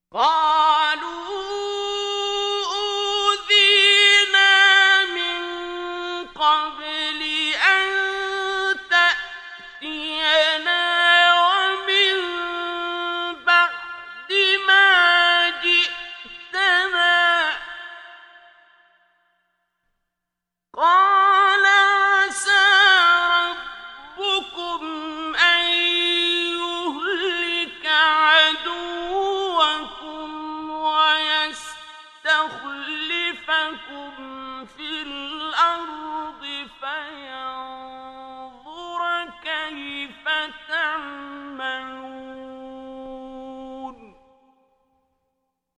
قالوا أوذينا من قبل أن تأتينا ومن بعد ما جئتنا قال عسى ربكم أن يهلك عدوكم ويستخلفكم في الأرض